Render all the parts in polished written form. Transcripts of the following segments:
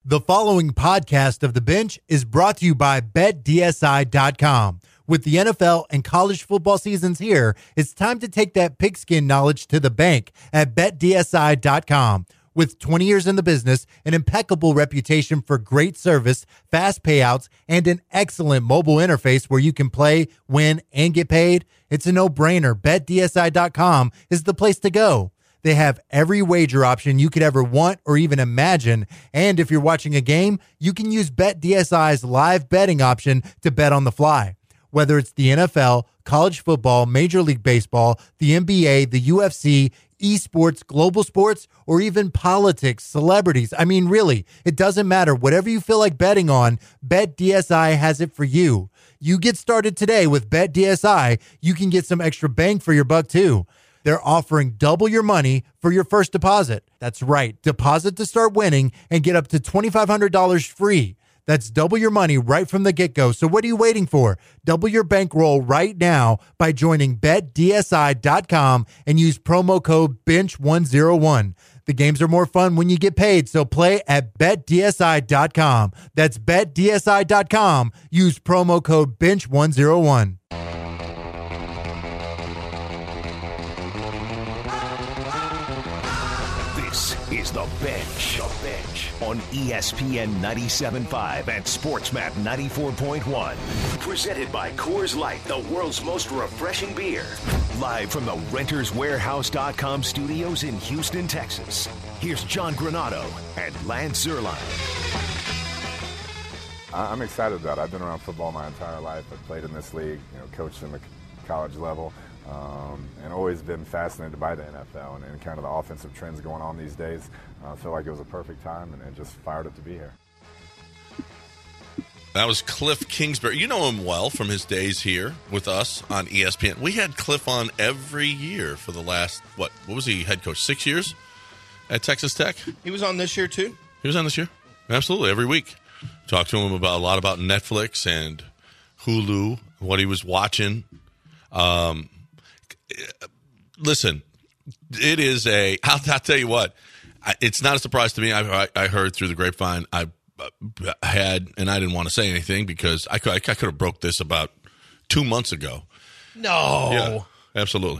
The following podcast of The Bench is brought to you by BetDSI.com. With the NFL and college football seasons here, it's time to take that pigskin knowledge to the bank at BetDSI.com. With 20 years in the business, an impeccable reputation for great service, fast payouts, and an excellent mobile interface where you can play, win, and get paid, it's a no-brainer. BetDSI.com is the place to go. They have every wager option you could ever want or even imagine. And if you're watching a game, you can use BetDSI's live betting option to bet on the fly. Whether it's the NFL, college football, Major League Baseball, the NBA, the UFC, esports, global sports, or even politics, celebrities. I mean, really, it doesn't matter. Whatever you feel like betting on, BetDSI has it for you. You get started today with BetDSI. You can get some extra bang for your buck, too. They're offering double your money for your first deposit. That's right. Deposit to start winning and get up to $2,500 free. That's double your money right from the get-go. So what are you waiting for? Double your bankroll right now by joining BetDSI.com and use promo code BENCH101. The games are more fun when you get paid, so play at BetDSI.com. That's BetDSI.com. Use promo code BENCH101. Is The Bench on ESPN 97.5 and SportsMap 94.1. Presented by Coors Light, the world's most refreshing beer. Live from the RentersWarehouse.com studios in Houston, Texas. Here's John Granado and Lance Zierlein. I'm excited about it. I've been around football my entire life. I've played in this league, coached in the college level. And always been fascinated by the NFL and kind of the offensive trends going on these days. I feel like it was a perfect time and just fired up to be here. That was Cliff Kingsbury. You know him well from his days here with us on ESPN. We had Cliff on every year for the last, what was he, head coach, 6 years at Texas Tech? He was on this year, too? He was on this year. Absolutely, every week. Talked to him about a lot about Netflix and Hulu, what he was watching. Listen, it is I'll tell you what, it's not a surprise to me. I heard through the grapevine, I had, and I didn't want to say anything because I could have broke this about 2 months ago. No. Yeah, absolutely.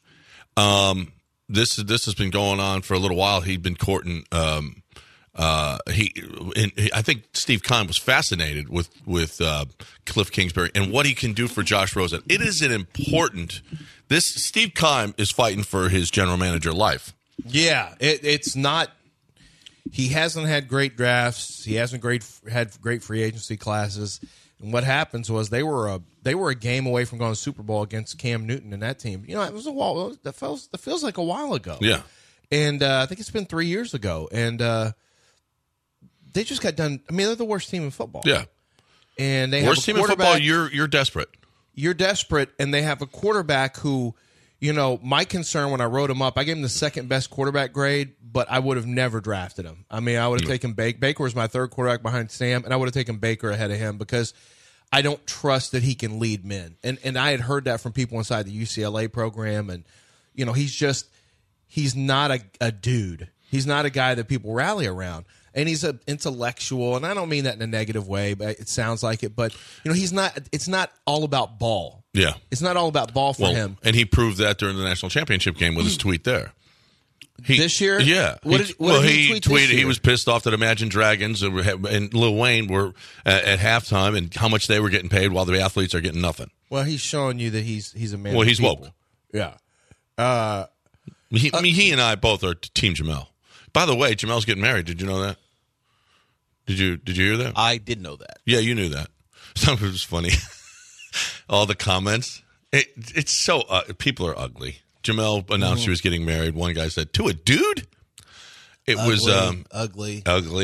This has been going on for a little while. He'd been courting, I think Steve Keim was fascinated with Cliff Kingsbury and what he can do for Josh Rosen. It is an important. Steve Keim is fighting for his general manager life. Yeah, it's not. He hasn't had great drafts. He hasn't had great free agency classes. And what happens was they were a game away from going to the Super Bowl against Cam Newton and that team. It was a while. That feels like a while ago. Yeah, and I think it's been 3 years ago. And they just got done. I mean, they're the worst team in football. Yeah, and they worst have a team in football. You're desperate. You're desperate, and they have a quarterback who, my concern when I wrote him up, I gave him the second best quarterback grade, but I would have never drafted him. I mean, I would have taken Baker. Baker was my third quarterback behind Sam, and I would have taken Baker ahead of him because I don't trust that he can lead men. And I had heard that from people inside the UCLA program, and he's not a dude. He's not a guy that people rally around. And he's an intellectual, and I don't mean that in a negative way, but it sounds like it. But, he's not. It's not all about ball. Yeah. It's not all about ball for him. And he proved that during the national championship game with his tweet there. This year? Yeah. What did he tweeted he was pissed off that Imagine Dragons and Lil Wayne were at halftime and how much they were getting paid while the athletes are getting nothing. Well, he's showing you that he's a man. Well, of he's people. woke. Yeah. He and I both are Team Jamel. By the way, Jamel's getting married. Did you know that? Did you hear that? I did know that. Yeah, you knew that. Something was funny. All the comments. It's so people are ugly. Jamel announced she was getting married. One guy said, "To a dude." It was ugly.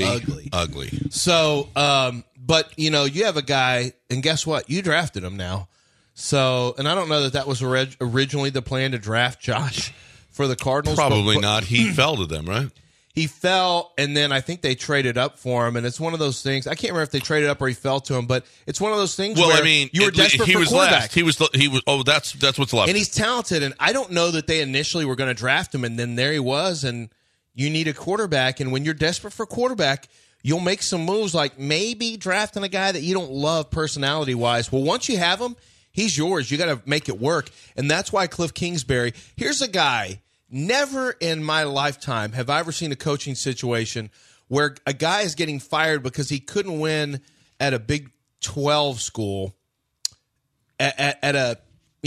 So, but you have a guy, and guess what? You drafted him now. So, and I don't know that was originally the plan to draft Josh for the Cardinals. Probably not. He fell to them, right? He fell, and then I think they traded up for him, and it's one of those things. I can't remember if they traded up or he fell to him, but it's one of those things where you were desperate for quarterback. Last. He was. Oh, that's what's left. And he's talented, and I don't know that they initially were going to draft him, and then there he was, and you need a quarterback, and when you're desperate for quarterback, you'll make some moves like maybe drafting a guy that you don't love personality-wise. Well, once you have him, he's yours. You got to make it work. And that's why Cliff Kingsbury, here's a guy, never in my lifetime have I ever seen a coaching situation where a guy is getting fired because he couldn't win at a Big 12 school at an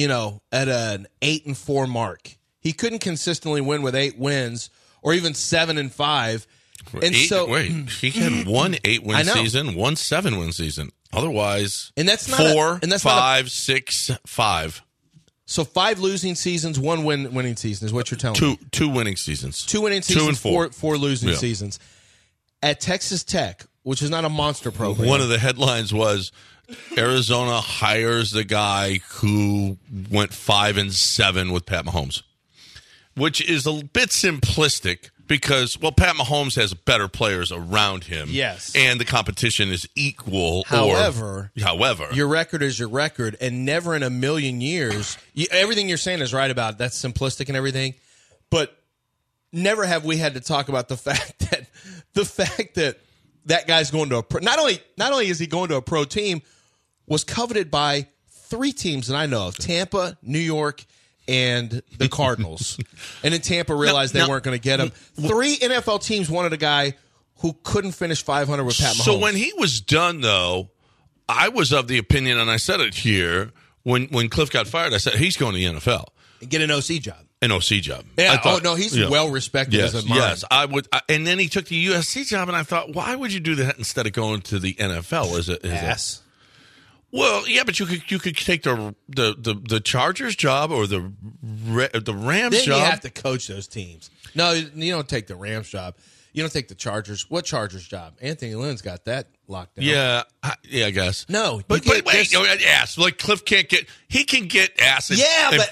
8-4 mark. He couldn't consistently win with 8 wins or even 7-5. And he had one 8-win season, one 7-win season. Otherwise, and that's not 4, 5, 6, 5. So 5 losing seasons, 1 winning season is what you're telling me. 2 winning seasons. 2 winning seasons, 2 and 4. 4 losing seasons. At Texas Tech, which is not a monster program. One of the headlines was Arizona hires the guy who went 5-7 with Pat Mahomes, which is a bit simplistic because, well, Pat Mahomes has better players around him. Yes. And the competition is equal. However, your record is your record, and never in a million years, everything you're saying is right about it. That's simplistic and everything, but never have we had to talk about the fact that that guy's going to a pro. Not only is he going to a pro team, was coveted by 3 teams that I know of: Tampa, New York, and the Cardinals. And then Tampa realized they weren't going to get him. 3 NFL teams wanted a guy who couldn't finish 500 with Pat Mahomes. So when he was done, though, I was of the opinion, and I said it here, when Cliff got fired, I said, he's going to the NFL. Get an OC job. An OC job. Yeah. He's well respected as a mind. Yes, I would. And then he took the USC job, and I thought, why would you do that instead of going to the NFL? Well, yeah, but you could take the Chargers job or the Rams then job. You have to coach those teams. No, you don't take the Rams job. You don't take the Chargers. What Chargers job? Anthony Lynn's got that locked down. Yeah, I guess. No, but wait, ass. Like Cliff can't get. He can get ass. Yeah, but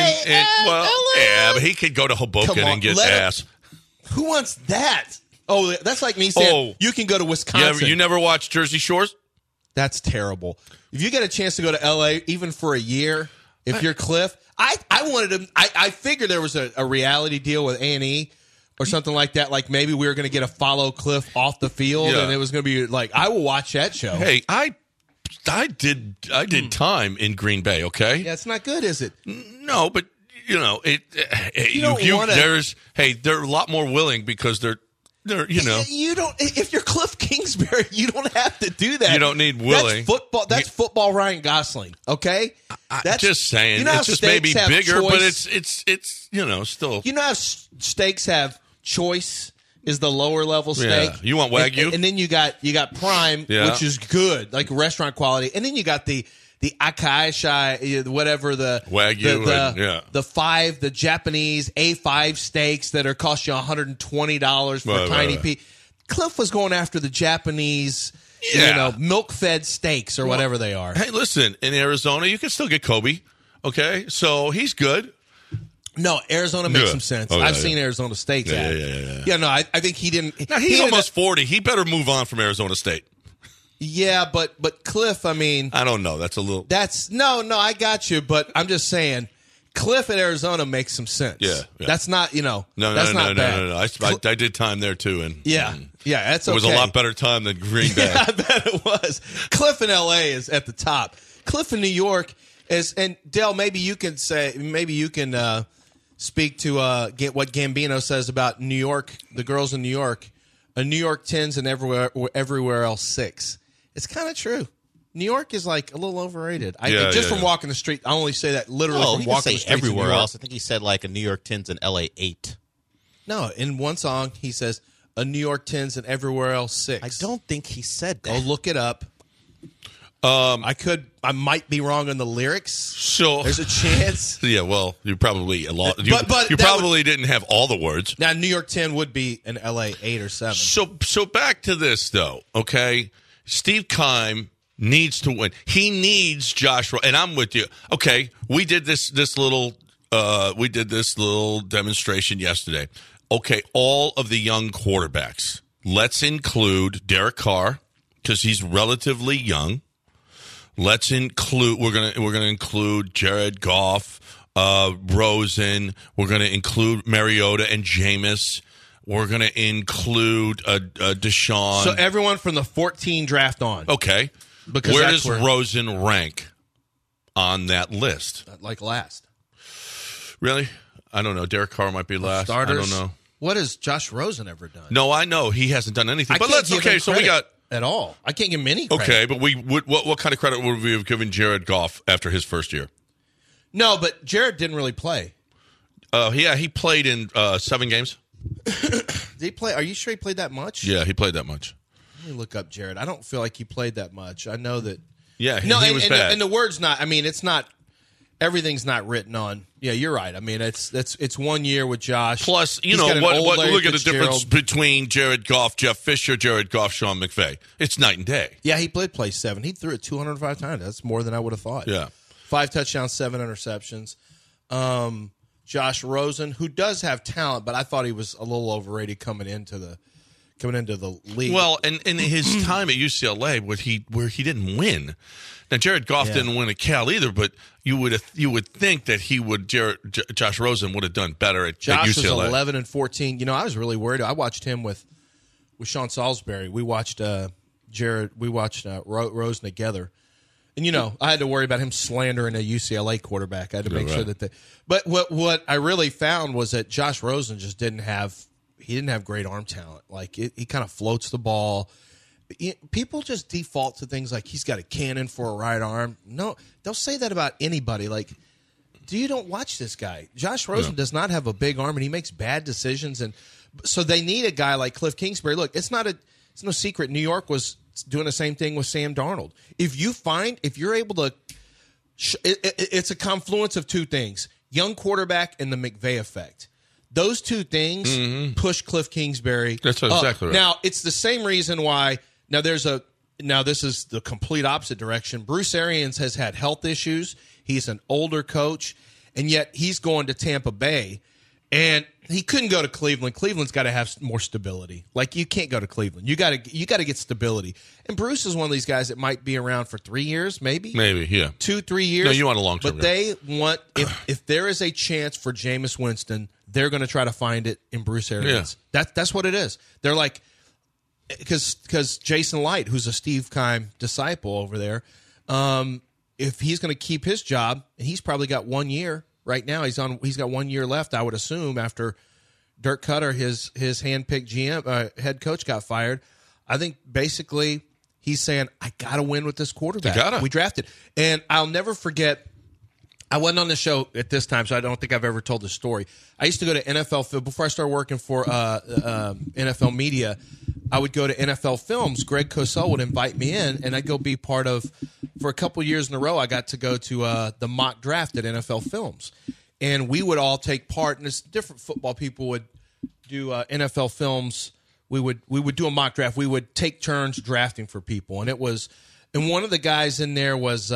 LA. But he could go to Hoboken and get ass. Who wants that? Oh, that's like me saying you can go to Wisconsin. You never watched Jersey Shores? That's terrible. If you get a chance to go to L.A. even for a year, if you're Cliff, I wanted him. I figured there was a reality deal with A&E or something like that. Like maybe we were going to get a follow Cliff off the field, and it was going to be like I will watch that show. Hey, I did time in Green Bay. Okay, yeah, it's not good, is it? No, but they're a lot more willing because they're. You don't. If you're Cliff Kingsbury, you don't have to do that. You don't need willing. That's football. That's football. Ryan Gosling. Okay, that's just saying. It's just maybe bigger, but it's still. You know how steaks have choice is the lower level steak. Yeah. You want Wagyu, and then you got prime, which is good, like restaurant quality, and then you got the Akai, whatever the Wagyu, the Japanese A5 steaks that are cost you $120 for tiny piece. Cliff was going after the Japanese, milk-fed steaks or whatever they are. Hey, listen, in Arizona, you can still get Kobe. Okay, so he's good. No, Arizona makes some sense. I've seen Arizona State's ad. Yeah, no, I think he didn't. Now, he's almost 40. He better move on from Arizona State. Yeah, but Cliff, I mean, I don't know. That's a little. That's no, I got you, but I'm just saying, Cliff at Arizona makes some sense. Yeah. That's not No. bad. I did time there too, and that's okay. It was a lot better time than Green Bay. Yeah, I bet it was. Cliff in L.A. is at the top. Cliff in New York is, and Dale, maybe you can speak to what Gambino says about New York, the girls in New York. A New York 10s and everywhere else 6. It's kind of true. New York is like a little overrated. From walking the street, I only say that literally from walking the street. Everywhere else, I think he said like a New York 10s and LA 8. No, in one song he says a New York 10s and everywhere else 6. I don't think he said that. Go look it up. I might be wrong on the lyrics. So there's a chance. Yeah, well, you probably probably didn't have all the words. Now, New York 10 would be an LA 8 or 7. So back to this though. Okay, Steve Keim needs to win. He needs Josh, and I'm with you. Okay, we did this little demonstration yesterday. Okay, all of the young quarterbacks. Let's include Derek Carr because he's relatively young. Let's include. We're gonna include Jared Goff, Rosen. We're gonna include Mariota and Jameis. we're going to include Deshaun. So everyone from the 14 draft on. Okay. Because where that's does Rosen rank on that list? Like last. Really? I don't know. Derek Carr might be last. Starters? I don't know. What has Josh Rosen ever done? No, I know he hasn't done anything. I But can't give him so we got at all. I can't give him any credit. okay. But what kind of credit would we have given Jared Goff after his first year? No, but Jared didn't really play. Yeah, he played in 7 games. Did he play? Are you sure he played that much? Yeah, he played that much. Let me look up Jared. I don't feel like he played that much. I know that. Yeah, No, he was bad. And the word's not. I mean, it's not. Everything's not written on. Yeah, you're right. I mean, it's 1 year with Josh. Plus, He's got an old Larry look at the Fitzgerald. difference between Jared Goff, Jeff Fisher, Jared Goff, Sean McVay. It's night and day. Yeah, he played play 7. He threw it 205 times. That's more than I would have thought. Yeah. 5 touchdowns, 7 interceptions. Josh Rosen, who does have talent, but I thought he was a little overrated coming into the league. Well, and in his time at UCLA, where he didn't win. Now, Jared Goff didn't win at Cal either, but you would think that Josh Rosen would have done better at Josh UCLA. was 11 and 14. You know, I was really worried. I watched him with Sean Salisbury. We watched Rosen together. And, you know, I had to worry about him slandering a UCLA quarterback. I had to make sure that but what I really found was that Josh Rosen just didn't have great arm talent. Like, he kind of floats the ball. People just default to things like he's got a cannon for a right arm. No, they'll say that about anybody. Like, you don't watch this guy. Josh Rosen does not have a big arm, and he makes bad decisions. And so they need a guy like Cliff Kingsbury. Look, it's no secret. New York was doing the same thing with Sam Darnold. If you're able to, it's a confluence of two things: young quarterback and the McVay effect. Those two things push Cliff Kingsbury. That's exactly right. Now, it's the same reason why. Now, this is the complete opposite direction. Bruce Arians has had health issues. He's an older coach, and yet he's going to Tampa Bay, and he couldn't go to Cleveland. Cleveland's got to have more stability. Like, you can't go to Cleveland. You got to get stability. And Bruce is one of these guys that might be around for 3 years, maybe. Maybe, yeah. 2-3 years. No, you want a long term. But they want if there is a chance for Jameis Winston, they're going to try to find it in Bruce Arians. Yeah. That's what it is. They're like, because Jason Light, who's a Steve Keim disciple over there, if he's going to keep his job, and he's probably got 1 year right now. He's got 1 year left, I would assume, after Dirk Cutter, his handpicked GM head coach, got fired. I think basically he's saying, I got to win with this quarterback. We drafted, and I'll never forget. I wasn't on the show at this time, so I don't think I've ever told this story. I used to go to NFL before I started working for NFL Media. I would go to NFL Films. Greg Cosell would invite me in, and I'd go be part of. For a couple years in a row, I got to go to the mock draft at NFL Films, and we would all take part. And it's different football people would do NFL Films. We would do a mock draft. We would take turns drafting for people, and one of the guys in there was.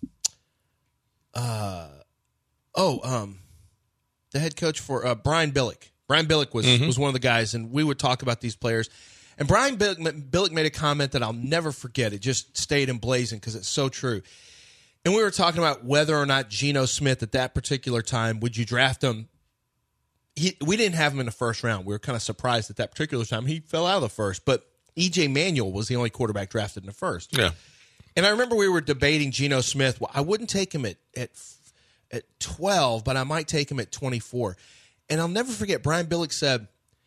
The head coach for Brian Billick. Brian Billick was one of the guys, and we would talk about these players. And Brian Billick made a comment that I'll never forget. It just stayed emblazoned because it's so true. And we were talking about whether or not Geno Smith at that particular time, would you draft him? We didn't have him in the first round. We were kind of surprised at that particular time. He fell out of the first, but E.J. Manuel was the only quarterback drafted in the first. Yeah. And I remember we were debating Geno Smith. Well, I wouldn't take him at 12, but I might take him at 24. And I'll never forget, Brian Billick said,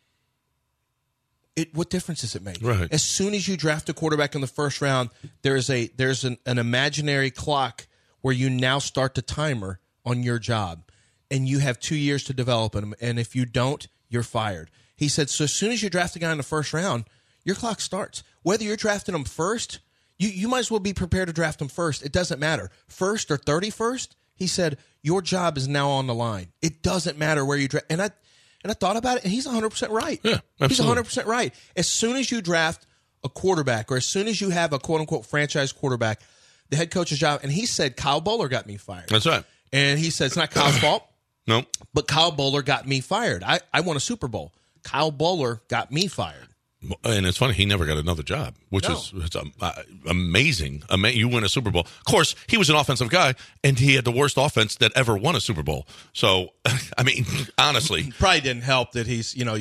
what difference does it make? Right. As soon as you draft a quarterback in the first round, there's an imaginary clock where you now start the timer on your job, and you have 2 years to develop him. And if you don't, you're fired. He said, so as soon as you draft a guy in the first round, your clock starts. Whether you're drafting him first, you might as well be prepared to draft him first. It doesn't matter. First or 31st, he said, your job is now on the line. It doesn't matter where you draft. And I thought about it, and he's 100% right. Yeah, absolutely. He's 100% right. As soon as you draft a quarterback, or as soon as you have a quote-unquote franchise quarterback, the head coach's job, and he said, Kyle Bowler got me fired. That's right. And he said, it's not Kyle's fault. No. But Kyle Bowler got me fired. I won a Super Bowl. Kyle Bowler got me fired. And it's funny, he never got another job, which is amazing. You win a Super Bowl. Of course, he was an offensive guy, and he had the worst offense that ever won a Super Bowl. So, I mean, honestly. Probably didn't help that he's,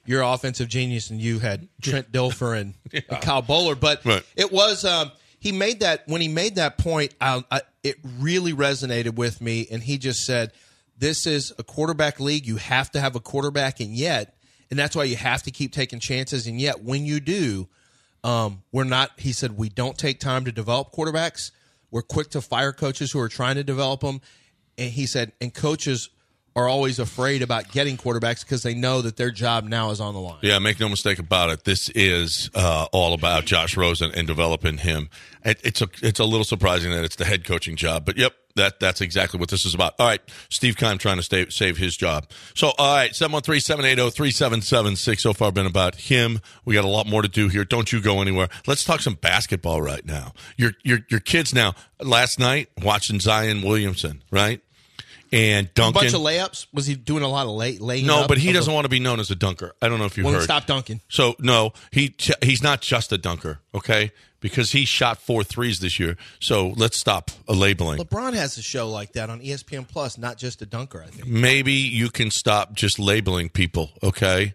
your offensive genius and you had Trent Dilfer and Kyle Bowler. But it was he made that when he made that point. It really resonated with me, and he just said, "This is a quarterback league. You have to have a quarterback, and that's why you have to keep taking chances. And yet, when you do, we're not." He said, "We don't take time to develop quarterbacks. We're quick to fire coaches who are trying to develop them." And he said, "And coaches are always afraid about getting quarterbacks because they know that their job now is on the line." Yeah, make no mistake about it. This is all about Josh Rosen and developing him. It's a little surprising that it's the head coaching job, but yep, that's exactly what this is about. All right, Steve Keim trying to save his job. So, all right, 713-780-3776. So far been about him. We got a lot more to do here. Don't you go anywhere. Let's talk some basketball right now. Your kids now, last night, watching Zion Williamson, right? And Duncan. A bunch of layups? Was he doing a lot of laying No, up? but he doesn't want to be known as a dunker. I don't know if you heard. Stop dunking. So, no, he's not just a dunker, okay? Because he shot 4 threes this year. So let's stop labeling. LeBron has a show like that on ESPN Plus, not just a dunker, I think. Maybe you can stop just labeling people, okay?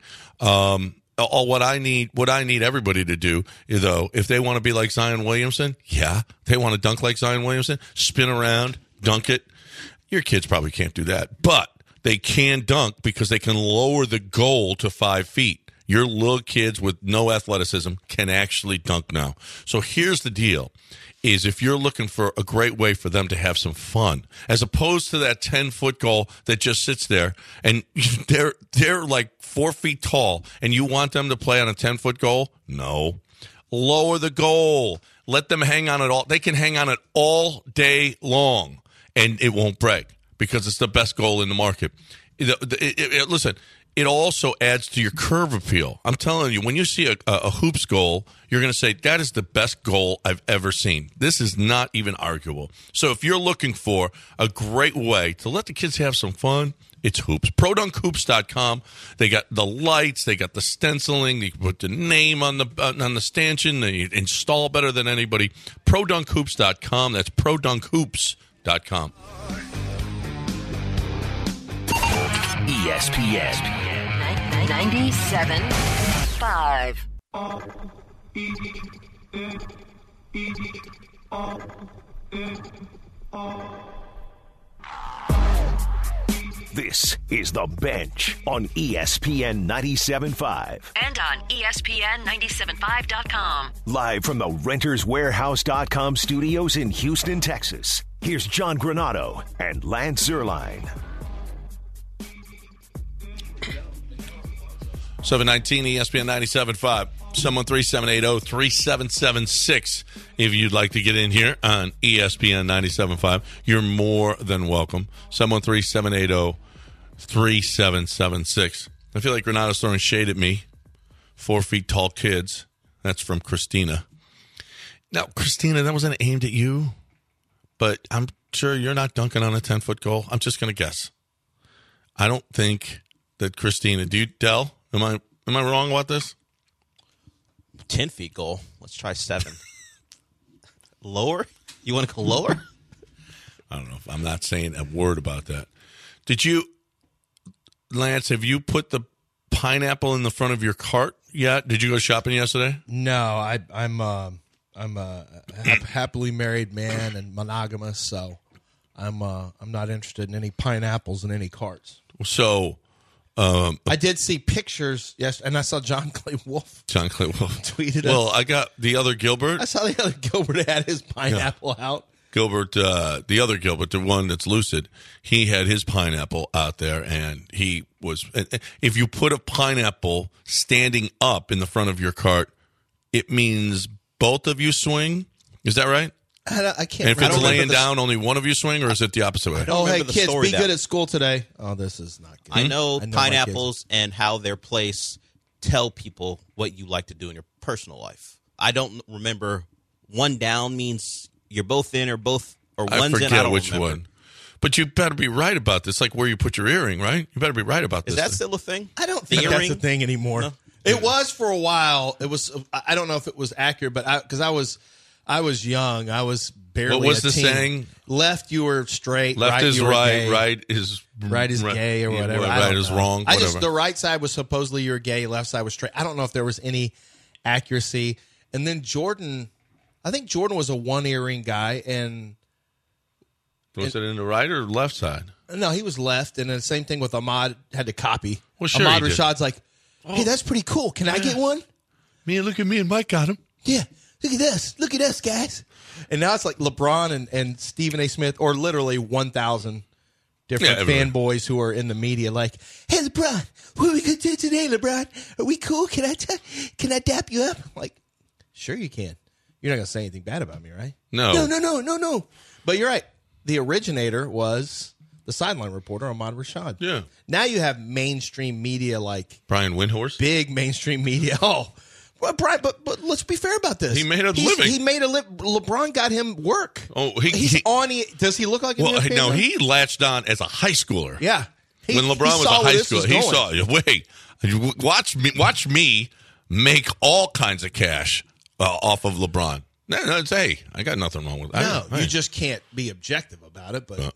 What I need everybody to do, though, if they want to be like Zion Williamson, they want to dunk like Zion Williamson, spin around, dunk it. Your kids probably can't do that, but they can dunk because they can lower the goal to 5 feet. Your little kids with no athleticism can actually dunk now. So here's the deal, is if you're looking for a great way for them to have some fun, as opposed to that 10-foot goal that just sits there, and they're like 4 feet tall, and you want them to play on a 10-foot goal? No. Lower the goal. Let them hang on it all. They can hang on it all day long. And it won't break because it's the best goal in the market. Listen, it also adds to your curve appeal. I'm telling you, when you see a hoops goal, you're going to say, that is the best goal I've ever seen. This is not even arguable. So if you're looking for a great way to let the kids have some fun, it's hoops. ProDunkHoops.com. They got the lights. They got the stenciling. They put the name on the stanchion. They install better than anybody. ProDunkHoops.com. That's ProDunkHoops.com. ESPN 97.5. This is The Bench on ESPN 97.5. And on ESPN975.com. Live from the RentersWarehouse.com studios in Houston, Texas. Here's John Granado and Lance Zierlein. 719 ESPN 97.5. 713-780-3776. If you'd like to get in here on ESPN 97.5, you're more than welcome. 713-780-3776. I feel like Granada's throwing shade at me. 4 feet tall kids. That's from Christina. Now, Christina, that wasn't aimed at you, but I'm sure you're not dunking on a 10-foot goal. I'm just going to guess. I don't think that Christina, do you, Del? Am I wrong about this? 10 feet goal. Let's try 7. Lower? You want to go lower? I don't know. I'm not saying a word about that. Did you, Lance, have you put the pineapple in the front of your cart yet? Did you go shopping yesterday? No, I'm a happily married man and monogamous, so I'm not interested in any pineapples in any carts. So, I did see pictures, yes, and I saw John Clay Wolf tweeted us. Well, I got the other Gilbert. I saw the other Gilbert had his pineapple out. Gilbert, the other Gilbert, the one that's lucid, he had his pineapple out there, and he was. If you put a pineapple standing up in the front of your cart, it means both of you swing. Is that right? I can't. And if it's laying down, only one of you swing, or is it the opposite way? Oh, hey, kids, be good at school today. Oh, this is not good. I know pineapples and how their place tell people what you like to do in your personal life. I don't remember one down means you're both in or both or one's in. I don't which remember. one. But you better be right about this, like where you put your earring, right? You better be right about this. Is that still a thing? I don't think that's a thing anymore. No. It was for a while. It was. I don't know if it was accurate, but because I was young, I was barely What was a the team. saying? Left, you were straight. Left right, is you were right. gay. Right is Gay or whatever. I Right don't is know. wrong. I Whatever. just the right side was supposedly you're gay, left side was straight. I don't know if there was any accuracy. And then Jordan, I think Jordan was a one earring guy, and Was it in the right or left side? no, he was left. And then the same thing with Ahmad, had to copy. Well, sure Ahmad he did. Rashad's like, hey, that's pretty cool. Can I get one? Look at me and Mike got him. Yeah, look at us. Look at us, guys. And now it's like LeBron and Stephen A. Smith, or literally 1,000 different everyone. fanboys who are in the media like, hey, LeBron, what are we going to do today, LeBron? Are we cool? Can I dap you up? I'm like, sure you can. You're not going to say anything bad about me, right? No. No. But you're right. The originator was the sideline reporter, Ahmad Rashad. Yeah. Now you have mainstream media, like Brian Windhorst. big mainstream media. Oh, well, Brian, but let's be fair about this. He made a living. He made a LeBron got him work. Oh, he's on. Does he look like? Well, an no, ESPN? he latched on as a high schooler. Yeah. When LeBron was a high schooler, he saw. It. Wait, watch me make all kinds of cash off of LeBron. No, hey, I got nothing wrong with that. No, you just can't be objective about it. But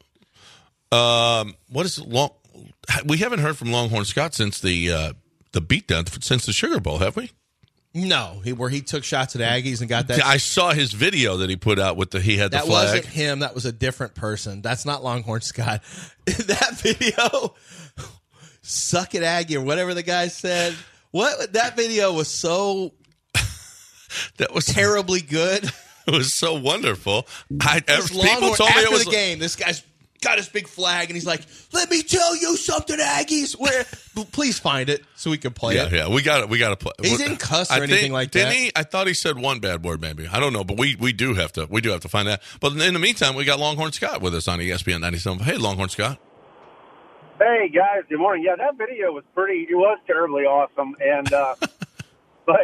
what is long? We haven't heard from Longhorn Scott since the beatdown, since the Sugar Bowl, have we? no, where he took shots at Aggies and got that. I saw his video that he put out with he had the That flag. wasn't him. That was a different person. That's not Longhorn Scott. That video, suck it Aggie or whatever the guy said. What that video was so That was terribly good. It was so wonderful. This People Longhorn- told me after it was the game. This guy's got his big flag and he's like, "Let me tell you something, Aggies." Where please find it so we can play it. Yeah, we got to play. He didn't cuss or I anything think- like didn't that. he? I thought he said one bad word, maybe. I don't know, but we do have to find that. But in the meantime, we got Longhorn Scott with us on ESPN 97. Hey, Longhorn Scott. Hey guys, good morning. Yeah, that video was terribly awesome, and but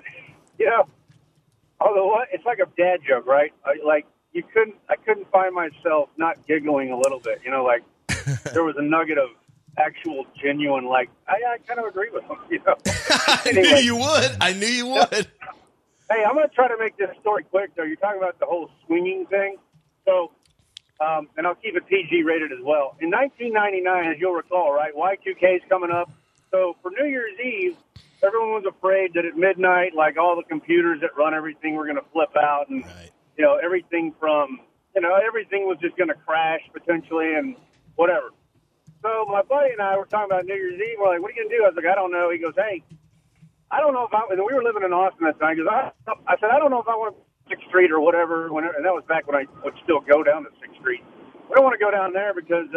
although it's like a dad joke, right? I couldn't find myself not giggling a little bit. Like there was a nugget of actual genuine. Like I kind of agree with him. I Anyway. knew you would. I knew you would. Hey, I'm going to try to make this story quick, though. You're talking about the whole swinging thing. So, and I'll keep it PG rated as well. In 1999, as you'll recall, right, Y2K is coming up. So for New Year's Eve, everyone was afraid that at midnight, like all the computers that run everything were going to flip out. And, everything from, everything was just going to crash potentially and whatever. So my buddy and I were talking about New Year's Eve. We're like, what are you going to do? I was like, I don't know. He goes, hey, I don't know if and we were living in Austin at the time. He goes, I said, I don't know if I want to 6th Street or whatever. And that was back when I would still go down to 6th Street. I don't want to go down there because,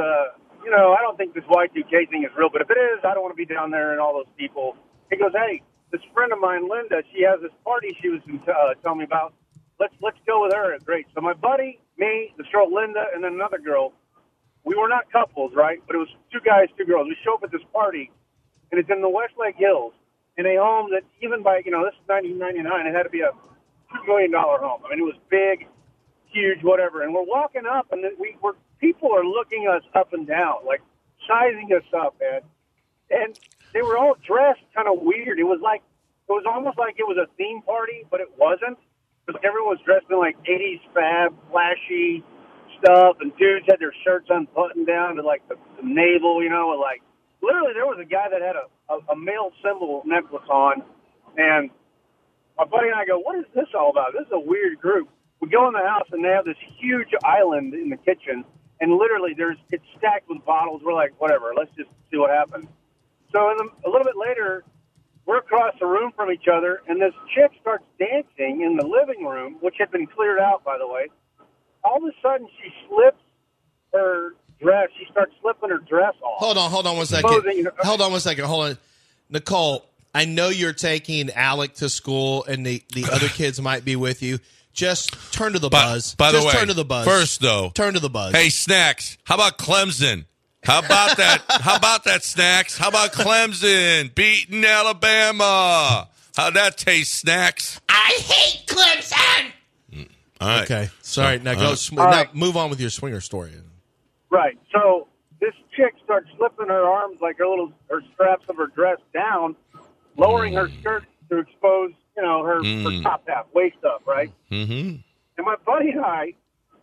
I don't think this Y2K thing is real. But if it is, I don't want to be down there and all those people. He goes, hey, this friend of mine, Linda, she has this party she was telling me about. Let's go with her. Great. So my buddy, me, this girl, Linda, and then another girl, we were not couples, right? But it was 2 guys, 2 girls. We show up at this party, and it's in the Westlake Hills. In a home that even by, this is 1999, it had to be a $2 million home. I mean, it was big, huge, whatever. And we're walking up, and then people are looking us up and down, like sizing us up, man. And they were all dressed kind of weird. It was almost like it was a theme party, but it wasn't. Because everyone was dressed in like 80s fab, flashy stuff, and dudes had their shirts unbuttoned down to like the navel, with like. Literally, there was a guy that had a male symbol necklace on, and my buddy and I go, what is this all about? This is a weird group. We go in the house, and they have this huge island in the kitchen, and literally it's stacked with bottles. We're like, whatever, let's just see what happens. So a little bit later, we're across the room from each other, and this chick starts dancing in the living room, which had been cleared out, by the way. All of a sudden, she slips her dress. She starts slipping her dress off. Hold on 1 second. Hold on 1 second. Hold on. Nicole, I know you're taking Alec to school and the other kids might be with you. Just turn to the buzz. By the way, turn to the buzz. First, though. Turn to the buzz. Hey, Snacks, how about Clemson? How about that? How about that, Snacks? How about Clemson beating Alabama? How'd that taste, Snacks? I hate Clemson! All right. Okay. Sorry. So, now all go. right. Now move on with your swinger story. Right. So this chick starts slipping her arms, like her straps of her dress down, lowering her skirt to expose, her top half, waist up, right? Mm-hmm. And my buddy and I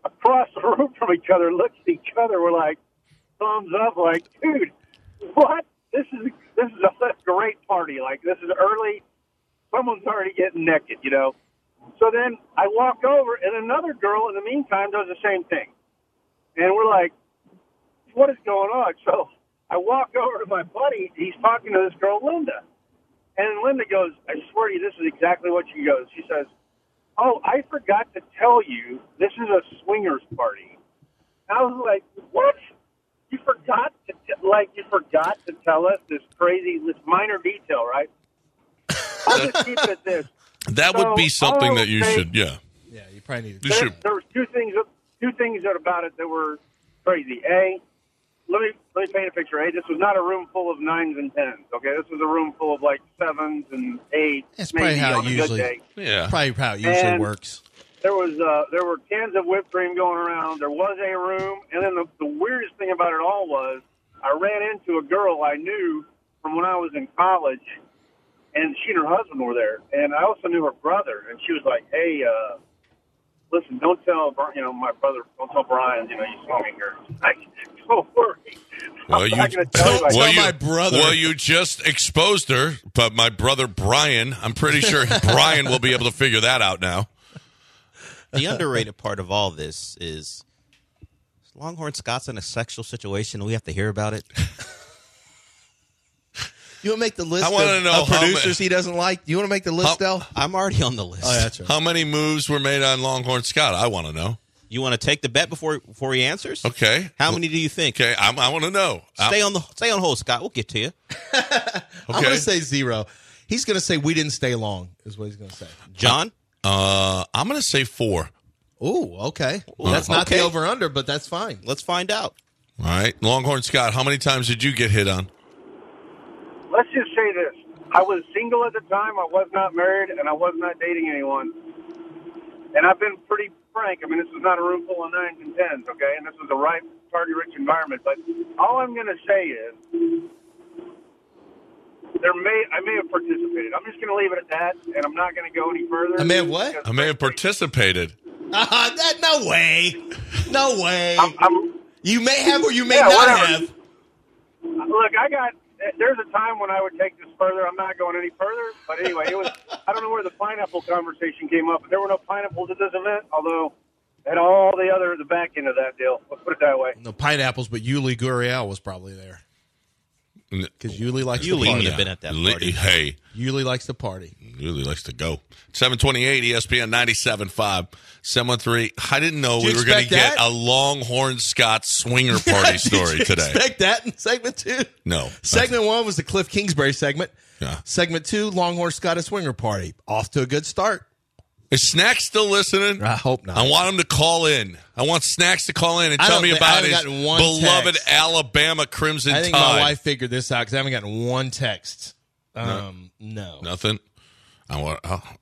across the room from each other, looked at each other, we're like, thumbs up, like, dude, what? This is a great party. Like, this is early. Someone's already getting naked, you know. So then I walk over, and another girl in the meantime does the same thing. And we're like, what is going on? So I walk over to my buddy. He's talking to this girl, Linda. And Linda goes, I swear to you, this is exactly what she goes. She says, oh, I forgot to tell you, this is a swingers party. I was like, what? You forgot to tell us this minor detail, right? I'll just keep it at this. That would be something that you should, yeah. Yeah, you probably need to. There was two things about it that were crazy. A, let me paint a picture. A, this was not a room full of 9s and 10s. Okay, this was a room full of like 7s and 8s. That's probably how it usually. Yeah, probably how it usually works. There were cans of whipped cream going around. There was a room, and then the weirdest thing about it all was I ran into a girl I knew from when I was in college, and she and her husband were there, and I also knew her brother, and she was like, "Hey, listen, don't tell my brother, don't tell Brian, you saw me here." Like, don't worry. Well, Don't tell my brother. Well, you just exposed her, but my brother Brian, I'm pretty sure Brian will be able to figure that out now. The underrated part of all this is Longhorn Scott's in a sexual situation and we have to hear about it. You want to make the list I wanna know of producers he doesn't like? You want to make the list, Del? I'm already on the list. Oh, that's right. How many moves were made on Longhorn Scott? I want to know. You want to take the bet before he answers? Okay. How many do you think? Okay, I want to know. Stay on hold, Scott. We'll get to you. I'm going to say 0. He's going to say we didn't stay long, is what he's going to say. John? I'm going to say 4. Ooh, okay. That's not the over-under, but that's fine. Let's find out. All right. Longhorn Scott, how many times did you get hit on? Let's just say this. I was single at the time. I was not married, and I was not dating anyone. And I've been pretty frank. I mean, this was not a room full of 9s and 10s, okay? And this was a ripe, target-rich environment. But all I'm going to say is I may have participated. I'm just going to leave it at that, and I'm not going to go any further. I may have what? I may have participated. No way. No way. I'm You may have or you may not whatever. have. Look, there's a time when I would take this further. I'm not going any further. But anyway, I don't know where the pineapple conversation came up, but there were no pineapples at this event, although it had all the back end of that deal. Let's put it that way. No pineapples, but Yuli Gurriel was probably there. Because Yuli likes to Yuli party. would have been at that party. Hey. Yuli likes to party. Yuli likes to go. 728 ESPN 97.5. 713. I didn't know we were going to get a Longhorn Scott swinger party story today. Expect that in segment 2? No. Segment 1 was the Cliff Kingsbury segment. Yeah. Segment 2, Longhorn Scott a swinger party. Off to a good start. Is Snacks still listening? I hope not. I want him to call in. I want Snacks to call in and tell me about his beloved Alabama Crimson Tide. I think my wife figured this out because I haven't gotten one text. No. Nothing. I want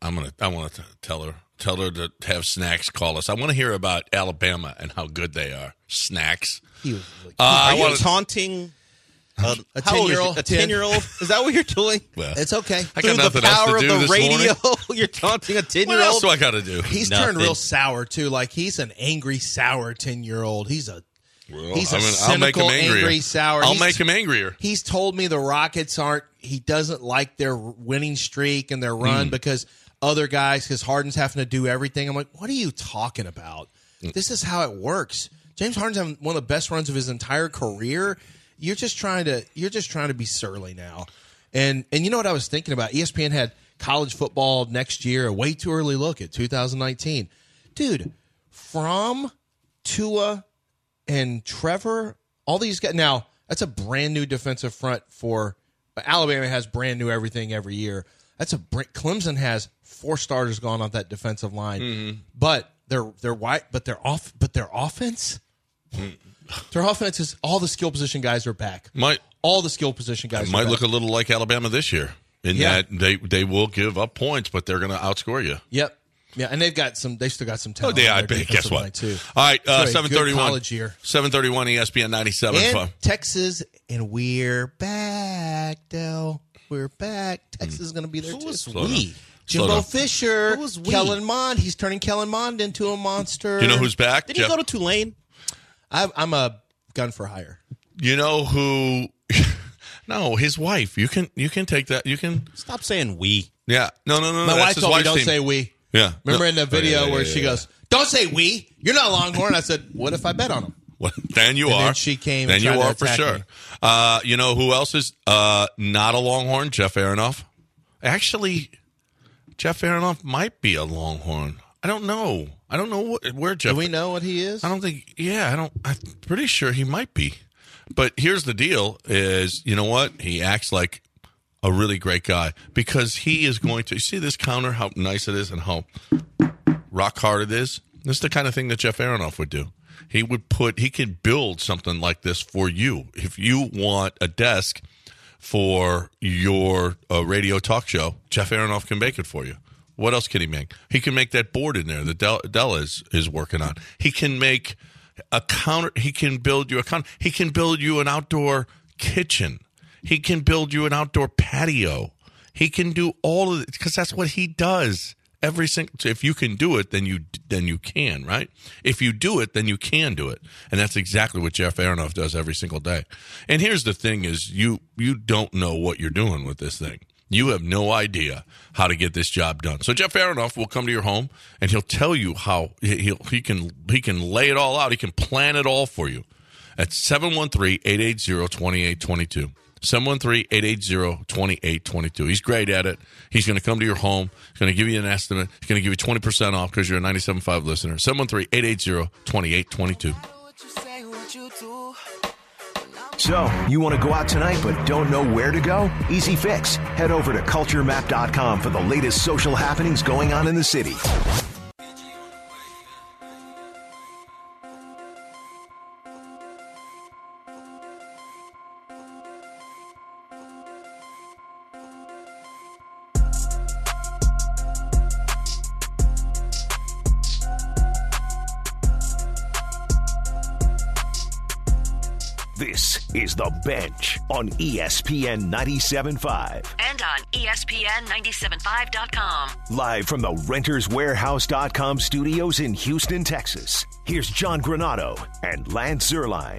to tell her to have Snacks call us. I want to hear about Alabama and how good they are. Snacks. He was like, Are you taunting a how old is 10-year-old? he? A 10-year-old? Is that what you're doing? Well, It's okay. I Through got the nothing else power to do of the this radio, morning. you're taunting a What else 10-year-old? do I got to do? He's Nothing. turned real sour, too. Like, he's an angry, sour 10-year-old. He's a cynical, angry, sour. I'll make him angrier. He's told me the Rockets he doesn't like their winning streak and their run because other guys, because Harden's having to do everything. I'm like, what are you talking about? This is how it works. James Harden's having one of the best runs of his entire career. You're just trying to be surly now. And you know what I was thinking about? ESPN had college football next year, a way too early look at 2019. Dude, Fromm, Tua, and Trevor, all these guys. Now, that's a brand new defensive front for Alabama has brand new everything every year. Clemson has 4 starters gone on that defensive line. But they're white, but their offense their offense is all the skill position guys are back. All the skill position guys might look a little like Alabama this year in that they will give up points, but they're going to outscore you. Yep. Yeah, and they still got some talent. Oh, yeah, guess what? Too. All right, 7:31 college year. 7:31 ESPN 97. And Texas, and we're back, Del. We're back. Texas is going to be there too. Sweet. Jimbo down. Fisher, Who was we? Kellen Mond. He's turning Kellen Mond into a monster. You know who's back? Did he go to Tulane? I'm a gun for hire. You know who? No, his wife. You can take that. You can. Stop saying we. Yeah. No. My that's wife his told me wife's don't team. say we. Yeah. Remember No. in the video Oh, yeah, where yeah, she yeah. goes, "Don't say we. You're not Longhorn." I said, "What if I bet on him?" Well, then you And are. then she came Then and you tried to are for attack sure. me. You know who else is not a Longhorn? Jeff Aronoff. Actually, Jeff Aronoff might be a Longhorn. I don't know. I don't know where Jeff. Do we know what he is? I don't think. Yeah, I don't. I'm pretty sure he might be. But here's the deal: is you know what? He acts like a really great guy because he is going to see this counter. How nice it is and how rock hard it is. This is the kind of thing that Jeff Aronoff would do. He could build something like this for you. If you want a desk for your radio talk show, Jeff Aronoff can make it for you. What else can he make? He can make that board in there that Della is working on. He can make a counter. He can build you a counter. He can build you an outdoor kitchen. He can build you an outdoor patio. He can do all of it because that's what he does. Every single. So if you can do it, then you can, right? If you do it, then you can do it, and that's exactly what Jeff Aronoff does every single day. And here's the thing: is you don't know what you're doing with this thing. You have no idea how to get this job done. So Jeff Aronoff will come to your home and he'll tell you how he can lay it all out. He can plan it all for you. At 713-880-2822. 713-880-2822. He's great at it. He's going to come to your home. He's going to give you an estimate. He's going to give you 20% off because you're a 97.5 listener. 713-880-2822. So, you want to go out tonight but don't know where to go? Easy fix. Head over to culturemap.com for the latest social happenings going on in the city. This is The Bench on ESPN 97.5. And on ESPN975.com. Live from the RentersWarehouse.com studios in Houston, Texas. Here's John Granado and Lance Zierlein.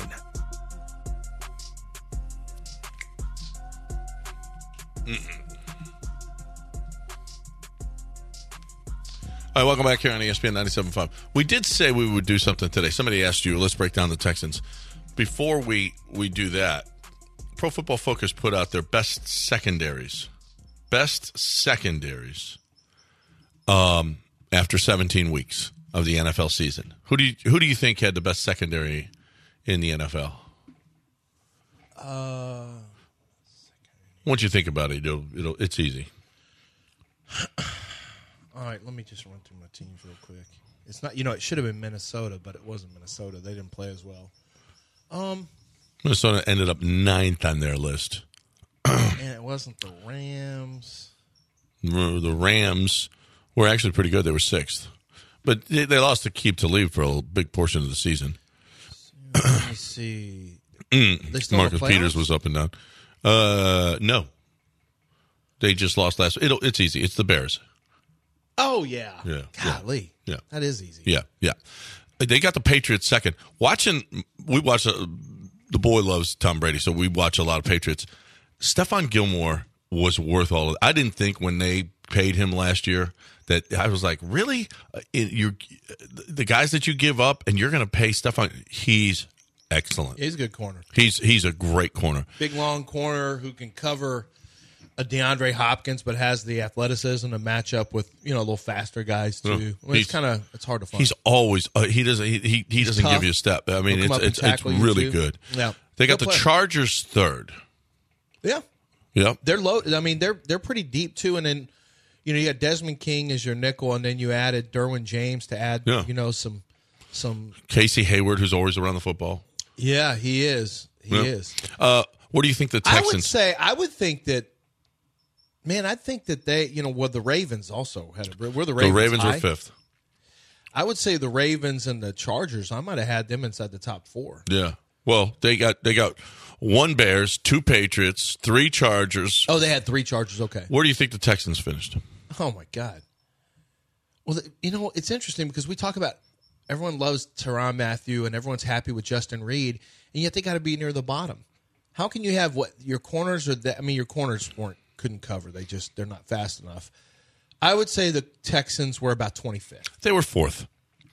All right, welcome back here on ESPN 97.5. We did say we would do something today. Somebody asked you, let's break down the Texans. Before we do that, Pro Football Focus put out their best secondaries. Best secondaries after 17 weeks of the NFL season. Who do you think had the best secondary in the NFL? Once you think about it, it's easy. All right, let me just run through my teams real quick. It's not, it should have been Minnesota, but it wasn't Minnesota. They didn't play as well. Minnesota ended up 9th on their list. And it wasn't the Rams. The Rams were actually pretty good. They were 6th. But they lost to Keep to Leave for a big portion of the season. Let me see. They still in the Marcus playoffs? Peters was up and down. No. They just lost last. It's easy. It's the Bears. Oh, yeah. Yeah. Golly. Yeah. That is easy. Yeah. They got the Patriots second. We watch. The boy loves Tom Brady, so we watch a lot of Patriots. Stephon Gilmore was worth all of it. I didn't think when they paid him last year that I was like, really? The guys that you give up and you're going to pay Stephon, he's excellent. He's a good corner. He's a great corner. Big, long corner who can cover a DeAndre Hopkins, but has the athleticism to match up with a little faster guys too. Yeah. Well, it's hard to find. He's always he doesn't tough. give you a step. I mean, He'll come up and it's tackle you, really too. good. Yeah, They got Good the player. Chargers 3rd. Yeah, Yep. they're low. I mean, they're pretty deep too. And then you got Desmond King as your nickel, and then you added Derwin James to add some. Casey Hayward, who's always around the football. Yeah, he is. He is. What do you think the Texans? I would think that. Man, I think that they, the Ravens also had were the Ravens. The Ravens high? were 5th. I would say the Ravens and the Chargers. I might have had them inside the top 4. Yeah. Well, they got 1 Bears, 2 Patriots, 3 Chargers. Oh, they had 3 Chargers. Okay. Where do you think the Texans finished? Oh, my God. Well, it's interesting because we talk about everyone loves Tyrann Mathieu and everyone's happy with Justin Reed, and yet they got to be near the bottom. How can you have your corners are that? I mean, your corners couldn't cover. They're not fast enough. I would say the Texans were about 25th. They were 4th.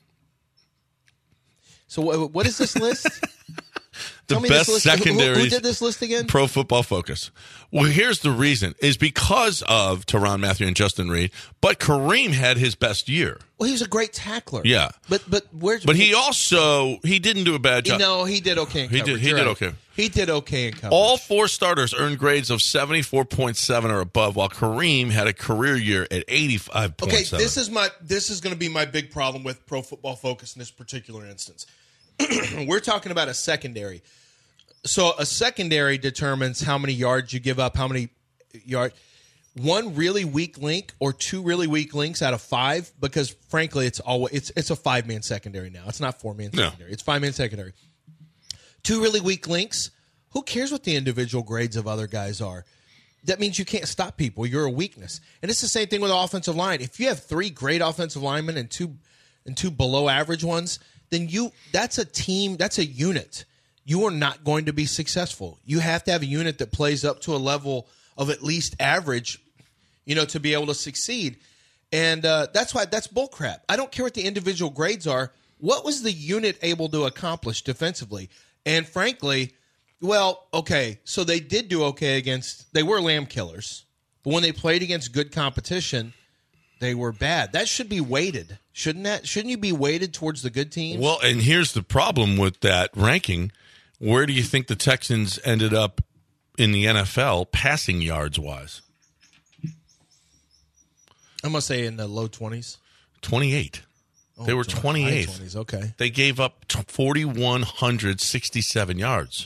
So what is this list? The best secondaries. Who did this list again? Pro Football Focus. Well, here's the reason: is because of Tyrann Mathieu and Justin Reed. But Kareem had his best year. Well, he was a great tackler. Yeah, but he didn't do a bad job. No, he did okay in coverage. He did okay. He did okay in coverage. All 4 starters earned grades of 74.7 or above, while Kareem had a career year at 85.7. Okay, this is going to be my big problem with Pro Football Focus in this particular instance. We're talking about a secondary. So a secondary determines how many yards you give up, how many yards. One really weak link or 2 really weak links out of 5, because frankly, it's a 5-man secondary now. It's not 4-man secondary. No. It's 5-man secondary. 2 really weak links. Who cares what the individual grades of other guys are? That means you can't stop people. You're a weakness. And it's the same thing with the offensive line. If you have 3 great offensive linemen and two below average ones, then that's a team, that's a unit. You are not going to be successful. You have to have a unit that plays up to a level of at least average, to be able to succeed. And that's bullcrap. I don't care what the individual grades are. What was the unit able to accomplish defensively? And frankly, so they did do okay they were lamb killers. But when they played against good competition, they were bad. That should be weighted, shouldn't that? Shouldn't you be weighted towards the good teams? Well, and here's the problem with that ranking. Where do you think the Texans ended up in the NFL passing yards wise? I'm going to say in the low 20s. 28. They were 28th. 20s, okay. They gave up 4,167 yards.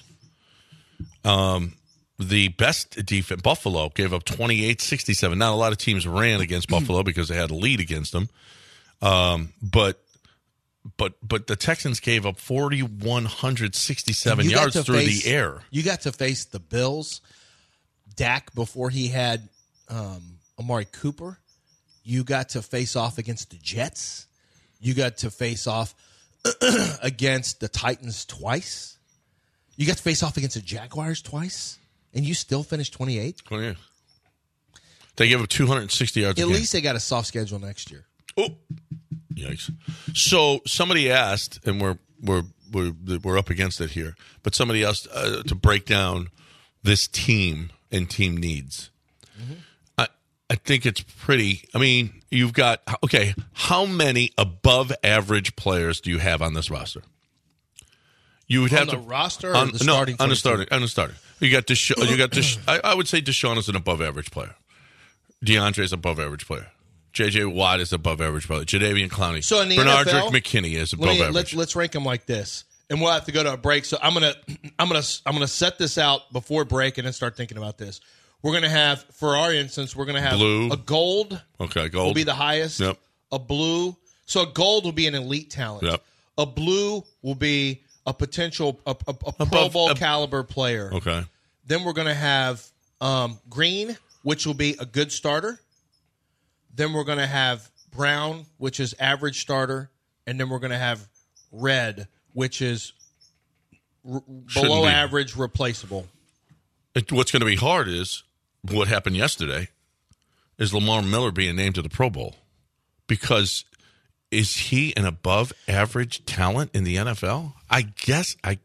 The best defense, Buffalo, gave up 28-67. Not a lot of teams ran against Buffalo because they had a lead against them. But the Texans gave up 4,167 yards through the air. You got to face the Bills, Dak before he had Amari Cooper. You got to face off against the Jets. You got to face off against the Titans twice. You got to face off against the Jaguars twice. And you still finished 28th? 28th. They gave up 260 yards. At least they got a soft schedule next year. Oh, yikes! So somebody asked, and we're up against it here, but somebody asked to break down this team and team needs. Mm-hmm. I think it's pretty. I mean, you've got how many above average players do you have on this roster? You would have the roster or the starting? On the starting. You got I would say Deshaun is an above average player. DeAndre is above average player. J.J. Watt is above average player. Jadeveon Clowney. So in the Bernard NFL, Drake McKinney is above average. Let's rank them like this, and we'll have to go to a break. So I'm gonna set this out before break and then start thinking about this. We're gonna have, for our instance, we're gonna have blue. A gold. Okay, gold will be the highest. Yep. A blue. So a gold will be an elite talent. Yep. A blue will be a potential Pro Bowl caliber player. Okay. Then we're going to have green, which will be a good starter. Then we're going to have brown, which is average starter. And then we're going to have red, which is below average replaceable. What's going to be hard is what happened yesterday is Lamar Miller being named to the Pro Bowl. Because is he an above average talent in the NFL? I guess I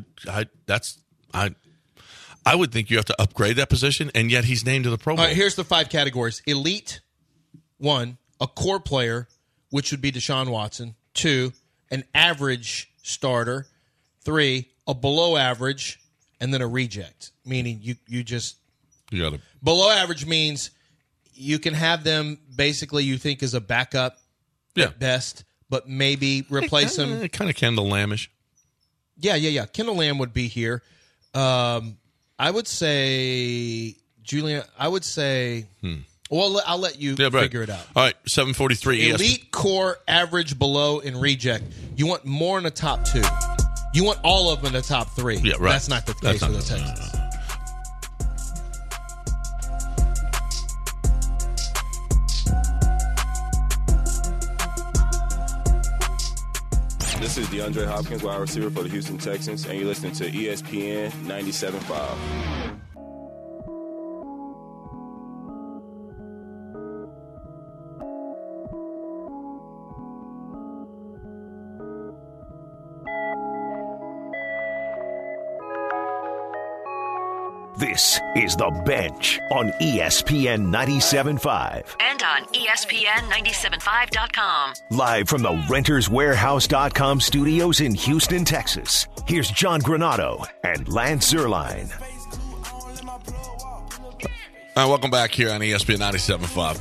would think you have to upgrade that position, and yet he's named to the Pro Bowl. All right, here's the 5 categories. Elite, 1, a core player, which would be Deshaun Watson. 2, an average starter. 3, a below average, and then a reject, meaning you got to. Below average means you can have them basically you think is a backup at best, but maybe replace them. Kind of Kendall Lamb-ish. Yeah. Kendall Lamb would be here. I would say, Julian, well, I'll let you figure it out. All right, 743 Elite, core, average, below, and reject. You want more in the top 2. You want all of them in the top 3. Yeah, right. That's not the case for the Texans. This is DeAndre Hopkins, wide receiver for the Houston Texans, and you're listening to ESPN 97.5. This is The Bench on ESPN 97.5. And on ESPN975.com. Live from the RentersWarehouse.com studios in Houston, Texas. Here's John Granado and Lance Zierlein. All right, welcome back here on ESPN 97.5.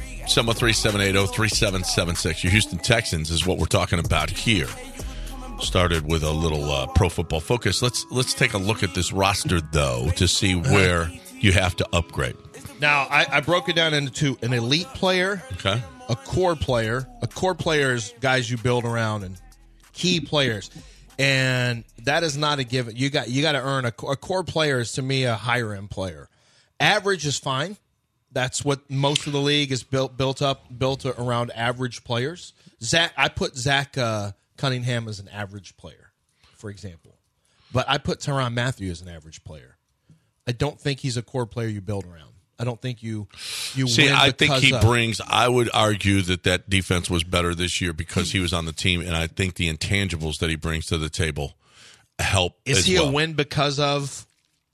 713-780-3776. Your Houston Texans is what we're talking about here. Started with a little Pro Football Focus. Let's take a look at this roster, though, to see where you have to upgrade. Now, I broke it down into an elite player, Okay. a core player. A core player is guys you build around, and key players. And that is not a given. You got to earn a core player is, to me, a higher end player. Average is fine. That's what most of the league is built around average players. I put Zach Cunningham as an average player, for example. But I put Tyrann Mathieu as an average player. I don't think he's a core player you build around. I don't think you See, win I think he of. brings – I would argue that defense was better this year because he was on the team, and I think the intangibles that he brings to the table help Is as he well. a win because of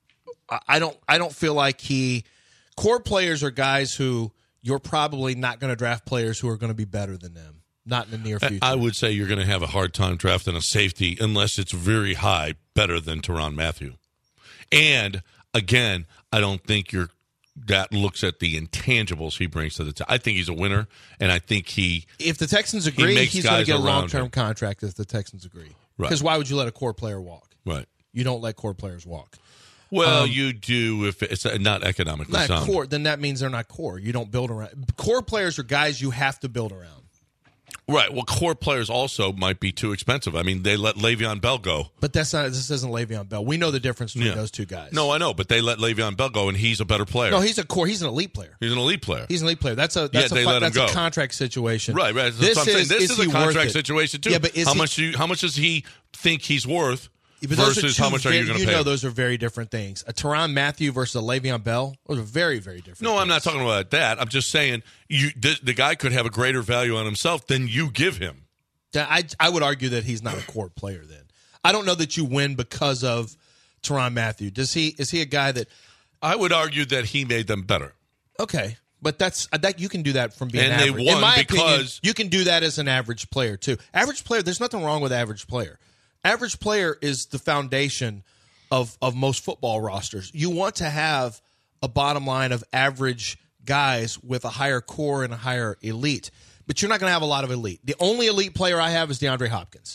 – I don't feel like he – core players are guys who you're probably not going to draft players who are going to be better than them. Not in the near future. I would say you're going to have a hard time drafting a safety unless it's very high, better than Tyrann Mathieu. And, again, I don't think that looks at the intangibles he brings to the team. I think he's a winner, and I think if the Texans agree, he's going to get a long-term contract if the Texans agree. Right. Because why would you let a core player walk? Right. You don't let core players walk. Well, you do if it's not economically not sound. Core, then that means they're not core. You don't build around. Core players are guys you have to build around. Right. Well, core players also might be too expensive. I mean, they let Le'Veon Bell go. But this isn't Le'Veon Bell. We know the difference between those two guys. No, I know, but they let Le'Veon Bell go, and he's a better player. No, he's a core. He's an elite player. He's an elite player. He's an elite player. That's a contract situation. Right. This is a contract situation too. Yeah, but how much does he think he's worth? But versus how much are you going to pay? You know those are very different things. A Tyrann Mathieu versus a Le'Veon Bell, those are very, very different No, things. I'm not talking about that. I'm just saying the guy could have a greater value on himself than you give him. I would argue that he's not a core player then. I don't know that you win because of Tyrann Mathieu. Is he a guy that – I would argue that he made them better. Okay. But you can do that from being and average. And they won in my because opinion, you can do that as an average player too. Average player, there's nothing wrong with average player. Average player is the foundation of most football rosters. You want to have a bottom line of average guys with a higher core and a higher elite, but you're not going to have a lot of elite. The only elite player I have is DeAndre Hopkins.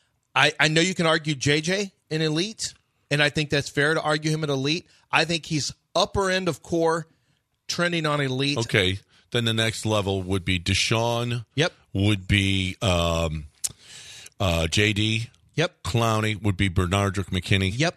I know you can argue JJ an elite, and I think that's fair to argue him an elite. I think he's upper end of core, trending on elite. Okay, then the next level would be Deshaun. Yep. Would be JD. Yep. Clowney would be Bernardrick McKinney. Yep.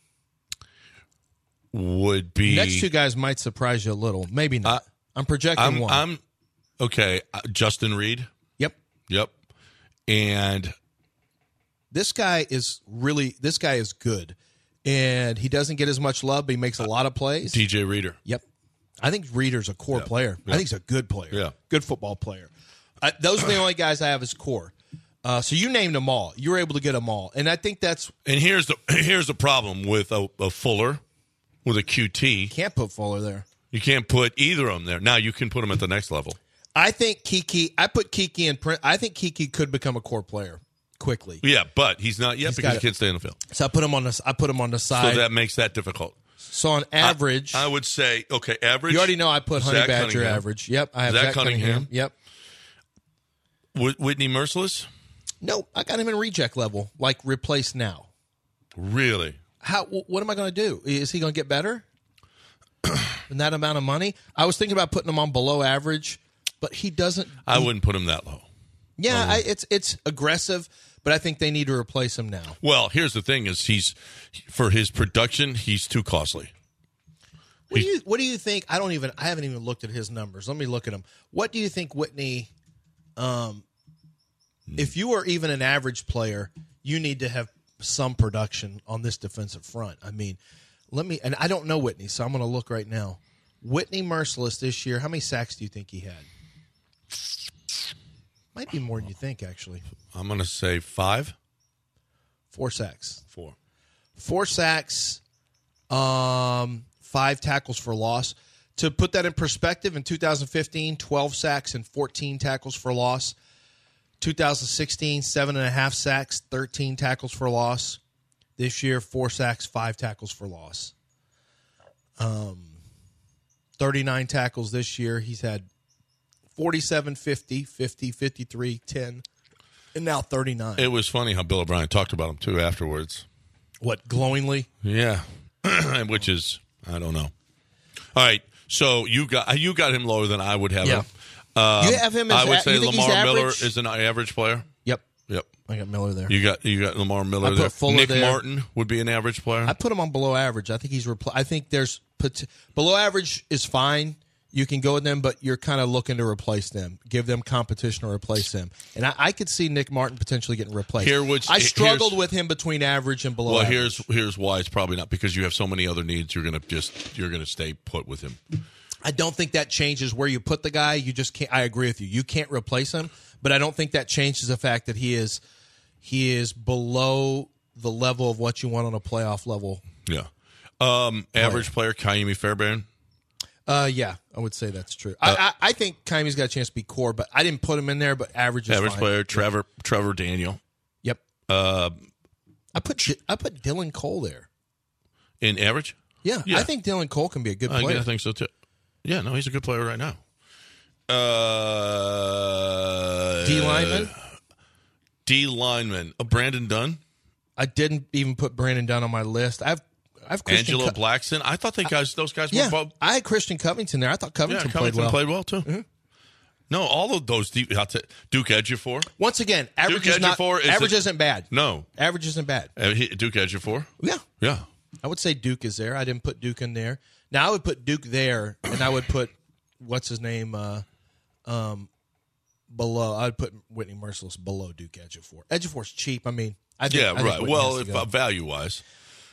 Would be next two guys might surprise you a little. Maybe not. I'm projecting one. Okay. Justin Reed. Yep. And this guy is good, and he doesn't get as much love, but he makes a lot of plays. DJ Reader. Yep. I think Reader's a core player. I think he's a good player. Yeah. Good football player. Those are the only guys I have as core. So you named them all. You were able to get them all, and I think that's. And here's the problem with a Fuller, with a QT. Can't put Fuller there. You can't put either of them there. Now you can put them at the next level. I think Kiki. I put Kiki in print. I think Kiki could become a core player quickly. Yeah, but he's not yet because he can't stay in the field. So I put him on the. I put him on the side. So that makes that difficult. So on average, I would say average. You already know I put Honey Badger average. Yep, I have Zach Cunningham. Yep. Whitney Merciless. No, I got him in reject level, like replace now. Really? What am I going to do? Is he going to get better in that amount of money? I was thinking about putting him on below average, but he doesn't. I wouldn't put him that low. Yeah, it's aggressive, but I think they need to replace him now. Well, here's the thing: is for his production, he's too costly. What do you think? I haven't even looked at his numbers. Let me look at him. What do you think, Whitney? If you were even an average player, you need to have some production on this defensive front. I mean, and I don't know Whitney, so I'm going to look right now. Whitney Merciless this year, how many sacks do you think he had? Might be more than you think, actually. I'm going to say 5. 4 sacks. 4. 4 sacks, 5 tackles for loss. To put that in perspective, in 2015, 12 sacks and 14 tackles for loss. 2016, 7.5 sacks, 13 tackles for loss. This year, 4 sacks, 5 tackles for loss. 39 tackles this year. He's had 47, 50, 50, 53, 10, and now 39. It was funny how Bill O'Brien talked about him, too, afterwards. What, glowingly? Yeah, which is, I don't know. All right, so you got him lower than I would have him. You have him as I would say you think Lamar he's Miller average? is an average player. Yep. Yep. I got Miller there. You got Lamar Miller I put there. Fuller Nick there. Martin would be an average player. I put him on below average. I think he's I think there's below average is fine. You can go with them, but you're kind of looking to replace them, give them competition or replace them. And I could see Nick Martin potentially getting replaced. I struggled with him between average and below. Well, average. here's why it's probably not, because you have so many other needs. You're gonna stay put with him. I don't think that changes where you put the guy. You just can't. I agree with you. You can't replace him, but I don't think that changes the fact that he is below the level of what you want on a playoff level. Yeah. Average player, Kaimi Fairbairn. Yeah, I would say that's true. I think Kaimi's got a chance to be core, but I didn't put him in there. But average is Average fine. player, Trevor Daniel. Yep. I put Dylan Cole there. In average? Yeah, I think Dylan Cole can be a good player. I think so too. Yeah, no, he's a good player right now. D lineman. Brandon Dunn. I didn't even put Brandon Dunn on my list. I've Christian Angelo Blackson. I thought those guys were both. I had Christian Covington there. I thought Covington played well too. Mm-hmm. No, all of those Duke Ejiofor. Once again, average isn't bad. No, average isn't bad. Duke Ejiofor. Yeah. I would say Duke is there. I didn't put Duke in there. Now I would put Duke there, and I would put what's his name below. I would put Whitney Merciless below Duke Ejiofor. Ejiofor's cheap. I mean, I think Well, value wise.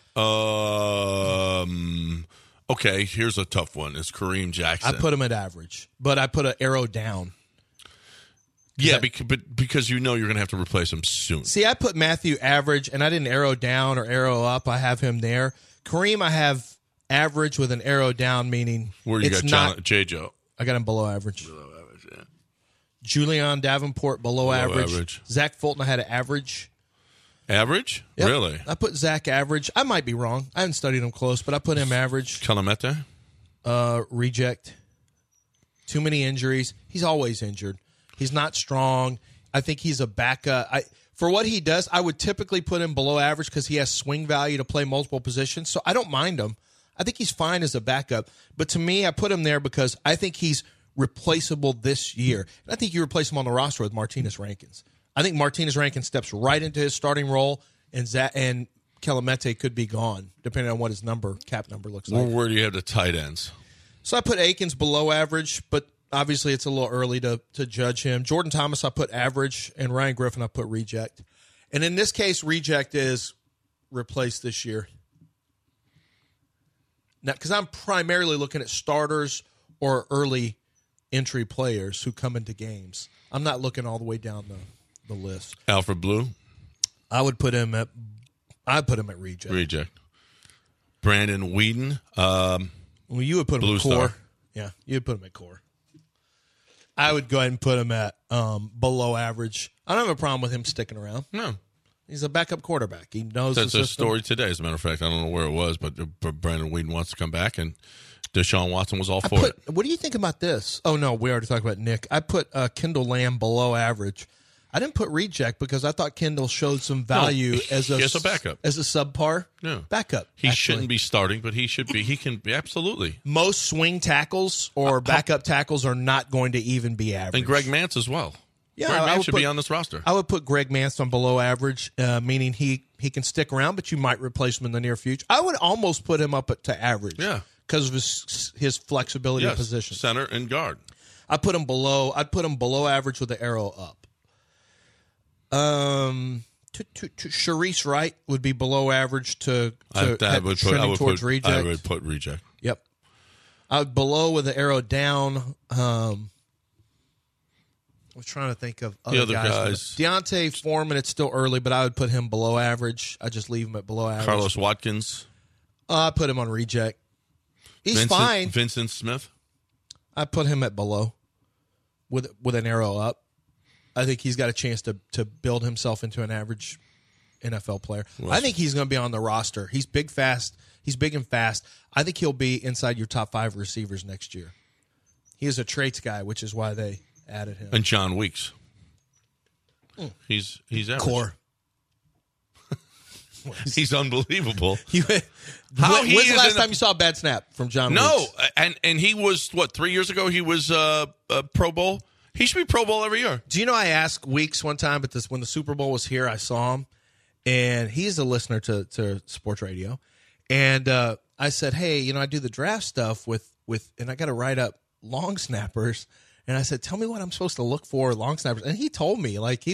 Okay, here's a tough one. It's Kareem Jackson. I put him at average, but I put an arrow down. Yeah, because you're going to have to replace him soon. See, I put Matthew average, and I didn't arrow down or arrow up. I have him there. Kareem, I have average with an arrow down, meaning where you got J-Joe. I got him below average. Yeah. Julian Davenport below average. Zach Fulton, I had an average. Average? Yep. Really? I put Zach average. I might be wrong. I haven't studied him close, but I put him average. Calamete? Reject. Too many injuries. He's always injured. He's not strong. I think he's a backup. For what he does, I would typically put him below average because he has swing value to play multiple positions. So I don't mind him. I think he's fine as a backup. But to me, I put him there because I think he's replaceable this year. And I think you replace him on the roster with Martinez Rankins. I think Martinez Rankins steps right into his starting role, and Calamete could be gone, depending on what his cap number looks like. Where do you have the tight ends? So I put Akins below average, but obviously it's a little early to judge him. Jordan Thomas, I put average, and Ryan Griffin, I put reject. And in this case, reject is replaced this year. Now, because I'm primarily looking at starters or early entry players who come into games. I'm not looking all the way down the list. Alfred Blue? I'd put him at reject. Reject. Brandon Whedon? Well, you would put him at core. Star. Yeah, you would put him at core. I would go ahead and put him at below average. I don't have a problem with him sticking around. No. He's a backup quarterback. He knows That's the a system. story today, as a matter of fact. I don't know where it was, but Brandon Whedon wants to come back, and Deshaun Watson was all for it. What do you think about this? Oh, no, we already talked about Nick. I put Kendall Lamb below average. I didn't put reject because I thought Kendall showed some value as a backup. As a subpar backup. He shouldn't be starting, but he should be. He can be, absolutely. Most swing tackles or backup tackles are not going to even be average. And Greg Mance as well. Yeah, Greg Mance should be on this roster. I would put Greg Mance on below average, meaning he can stick around, but you might replace him in the near future. I would almost put him up to average. Yeah. Because of his flexibility of position. Center and guard. I'd put him below average with the arrow up. Sharice Wright would be below average to I would towards reject. I would put reject. Yep. I would below with the arrow down. I was trying to think of other guys. Deontay Foreman, it's still early, but I would put him below average. I just leave him at below average. Carlos Watkins. I put him on reject. He's fine. Vincent Smith. I put him at below with an arrow up. I think he's got a chance to build himself into an average NFL player. I think he's going to be on the roster. He's big, fast. He's big and fast. I think he'll be inside your top 5 receivers next year. He is a traits guy, which is why they added him. And John Weeks. He's average. Core. He's unbelievable. When's the last time you saw a bad snap from John Weeks? No, and he was, 3 years ago, he was a Pro Bowl? He should be Pro Bowl every year. Do you know I asked Weeks one time, but when the Super Bowl was here, I saw him, and he's a listener to sports radio. And I said, hey, I do the draft stuff and I got to write up long snappers. And I said, tell me what I'm supposed to look for long snappers. And he told me, he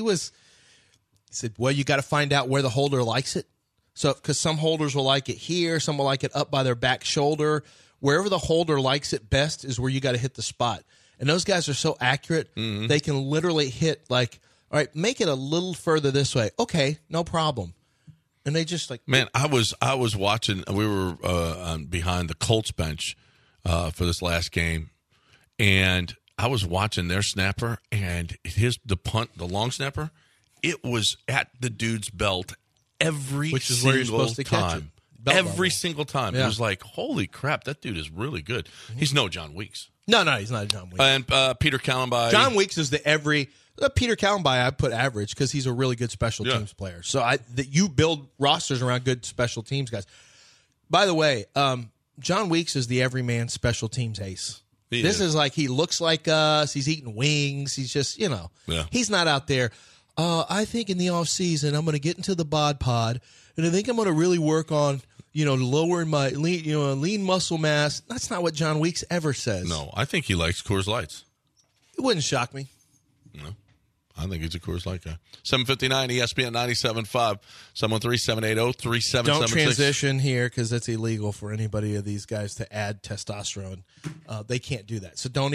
said, well, you got to find out where the holder likes it. So, because some holders will like it here, some will like it up by their back shoulder. Wherever the holder likes it best is where you got to hit the spot. And those guys are so accurate, they can literally hit all right, make it a little further this way. Okay, no problem. And they just man, I was watching. We were behind the Colts bench for this last game, and I was watching their snapper and the long snapper. It was at the dude's belt every which is single where you're supposed to time. catch him. Every single time. Yeah. It was like, holy crap, that dude is really good. He's no John Weeks. No, he's not a John Weeks. And Peter Kallenby. John Weeks is Peter Kallenby I put average because he's a really good special teams player. So you build rosters around good special teams guys. By the way, John Weeks is the everyman special teams ace. This is he looks like us. He's eating wings. He's just, he's not out there. I think in the offseason I'm going to get into the bod pod, and I think I'm going to really work on, lowering my lean muscle mass. That's not what John Weeks ever says. No, I think he likes Coors Lights. It wouldn't shock me. No, I think he's a Coors Light guy. 7:59 ESPN 97.5 713-780-3776. Don't transition here because that's illegal for anybody of these guys to add testosterone. They can't do that. So don't.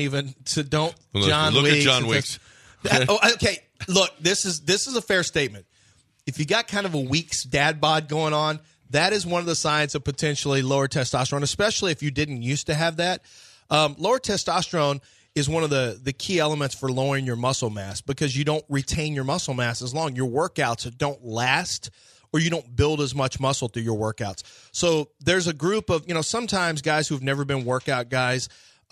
John look Weeks at John Weeks. Okay, look, this is a fair statement. If you got kind of a Weeks dad bod going on, that is one of the signs of potentially lower testosterone, especially if you didn't used to have that. Lower testosterone is one of the key elements for lowering your muscle mass because you don't retain your muscle mass as long. Your workouts don't last, or you don't build as much muscle through your workouts. So there's a group of, sometimes guys who've never been workout guys,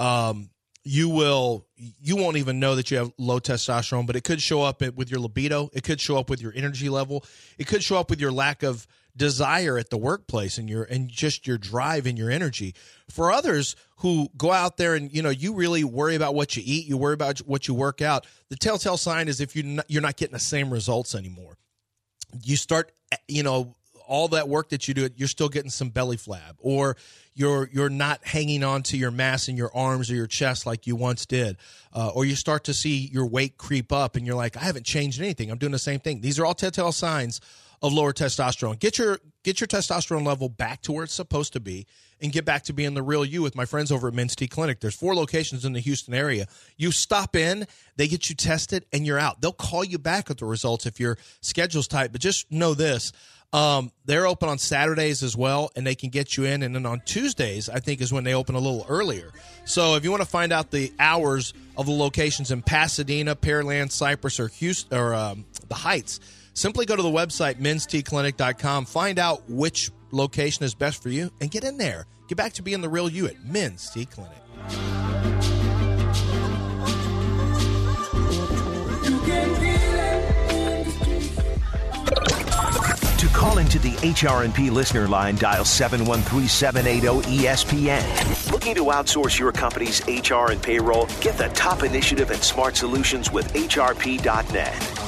you won't even know that you have low testosterone, but it could show up with your libido. It could show up with your energy level. It could show up with your lack of desire at the workplace and just your drive and your energy. For others who go out there and, you really worry about what you eat, you worry about what you work out, the telltale sign is if you're not getting the same results anymore. You start, all that work that you do, you're still getting some belly flab, or you're not hanging on to your mass in your arms or your chest like you once did, or you start to see your weight creep up and you're like, I haven't changed anything. I'm doing the same thing. These are all telltale signs of lower testosterone. Get your testosterone level back to where it's supposed to be and get back to being the real you with my friends over at Men's T Clinic. There's 4 locations in the Houston area. You stop in, they get you tested, and you're out. They'll call you back with the results if your schedule's tight, but just know this. They're open on Saturdays as well, and they can get you in. And then on Tuesdays, I think, is when they open a little earlier. So if you want to find out the hours of the locations in Pasadena, Pearland, Cypress, or Houston, or the Heights, simply go to the website, menstclinic.com. Find out which location is best for you and get in there. Get back to being the real you at Men's T Clinic. To call into the HRNP listener line, dial 713-780-ESPN. Looking to outsource your company's HR and payroll? Get the top initiative and smart solutions with HRP.net.